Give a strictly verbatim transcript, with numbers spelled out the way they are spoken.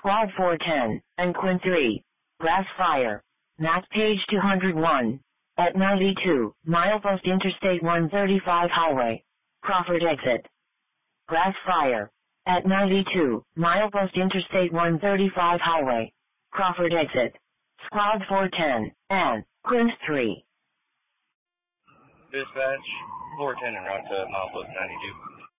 Squad four ten, and Quinn three. Brass fire. Map page two hundred one. At ninety-two, milepost Interstate one thirty-five highway. Crawford exit. Brass fire. At ninety-two, milepost Interstate one thirty-five highway. Crawford exit. Squad four ten, and Quinn three. Dispatch, four ten en route to milepost ninety-two.